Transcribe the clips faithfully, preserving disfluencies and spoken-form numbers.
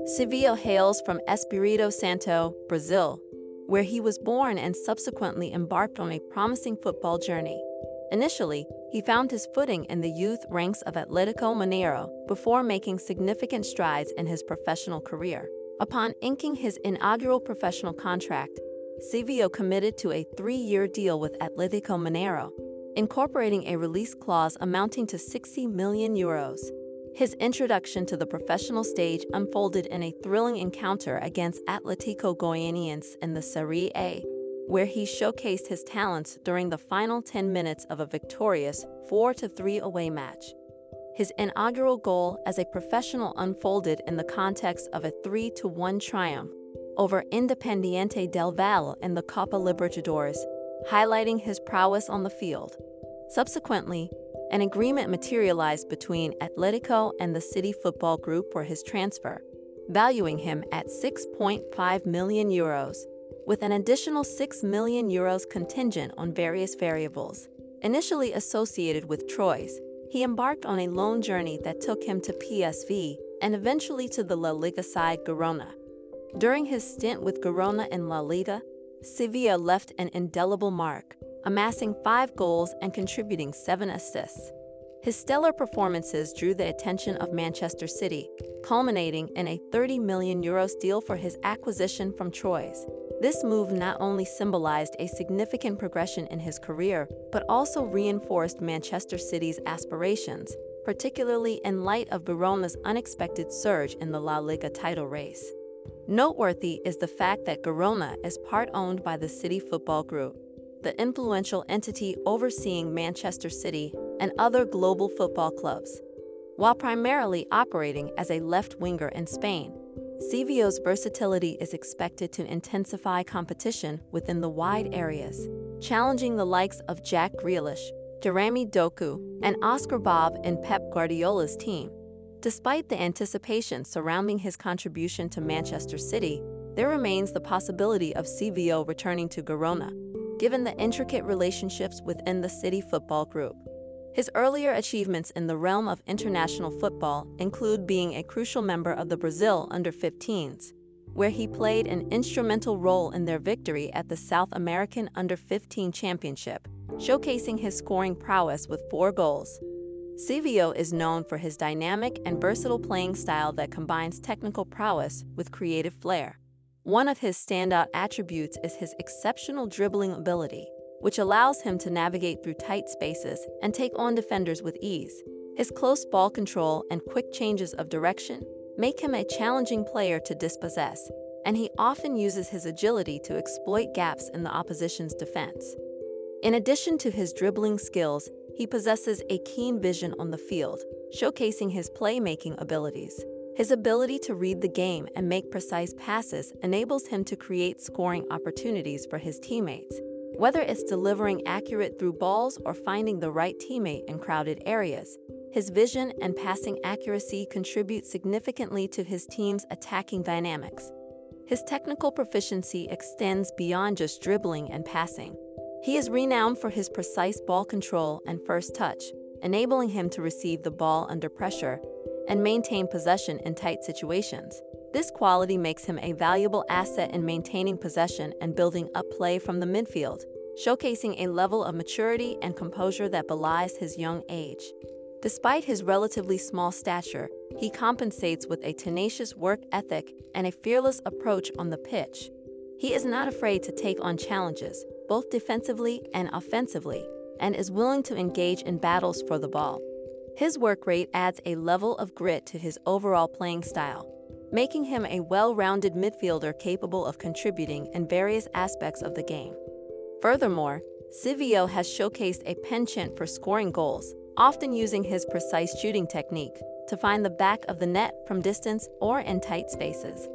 Silvio hails from Espírito Santo, Brazil, where he was born and subsequently embarked on a promising football journey. Initially, he found his footing in the youth ranks of Atlético Mineiro before making significant strides in his professional career. Upon inking his inaugural professional contract, Silvio committed to a three-year deal with Atlético Mineiro, incorporating a release clause amounting to sixty million euros. His introduction to the professional stage unfolded in a thrilling encounter against Atlético Goianiense in the Serie A, where he showcased his talents during the final ten minutes of a victorious four to three away match. His inaugural goal as a professional unfolded in the context of a three to one triumph over Independiente del Valle in the Copa Libertadores, highlighting his prowess on the field. Subsequently, an agreement materialized between Atletico and the City Football Group for his transfer, valuing him at six point five million euros, with an additional six million euros contingent on various variables. Initially associated with Troyes, he embarked on a loan journey that took him to P S V and eventually to the La Liga side Girona. During his stint with Girona in La Liga, Silvio left an indelible mark, amassing five goals and contributing seven assists. His stellar performances drew the attention of Manchester City, culminating in a thirty million euros deal for his acquisition from Troyes. This move not only symbolized a significant progression in his career, but also reinforced Manchester City's aspirations, particularly in light of Girona's unexpected surge in the La Liga title race. Noteworthy is the fact that Girona is part-owned by the City Football Group, the influential entity overseeing Manchester City and other global football clubs. While primarily operating as a left-winger in Spain, Silvio's versatility is expected to intensify competition within the wide areas, challenging the likes of Jack Grealish, Jeremy Doku, and Oscar Bob in Pep Guardiola's team. Despite the anticipation surrounding his contribution to Manchester City, there remains the possibility of Silvio returning to Girona, given the intricate relationships within the City Football Group. His earlier achievements in the realm of international football include being a crucial member of the Brazil under fifteens, where he played an instrumental role in their victory at the South American under fifteen Championship, showcasing his scoring prowess with four goals. Silvio is known for his dynamic and versatile playing style that combines technical prowess with creative flair. One of his standout attributes is his exceptional dribbling ability, which allows him to navigate through tight spaces and take on defenders with ease. His close ball control and quick changes of direction make him a challenging player to dispossess, and he often uses his agility to exploit gaps in the opposition's defense. In addition to his dribbling skills, he possesses a keen vision on the field, showcasing his playmaking abilities. His ability to read the game and make precise passes enables him to create scoring opportunities for his teammates, whether it's delivering accurate through balls or finding the right teammate in crowded areas. His vision and passing accuracy contribute significantly to his team's attacking dynamics. His technical proficiency extends beyond just dribbling and passing. He is renowned for his precise ball control and first touch, enabling him to receive the ball under pressure and maintain possession in tight situations. This quality makes him a valuable asset in maintaining possession and building up play from the midfield, showcasing a level of maturity and composure that belies his young age. Despite his relatively small stature, he compensates with a tenacious work ethic and a fearless approach on the pitch. He is not afraid to take on challenges, both defensively and offensively, and is willing to engage in battles for the ball. His work rate adds a level of grit to his overall playing style, making him a well-rounded midfielder capable of contributing in various aspects of the game. Furthermore, Silvio has showcased a penchant for scoring goals, often using his precise shooting technique to find the back of the net from distance or in tight spaces.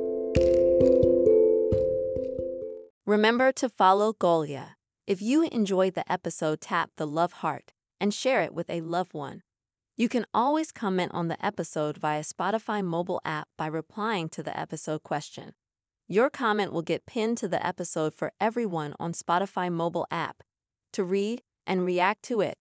Remember to follow Golia. If you enjoyed the episode, tap the love heart and share it with a loved one. You can always comment on the episode via Spotify mobile app by replying to the episode question. Your comment will get pinned to the episode for everyone on Spotify mobile app to read and react to it.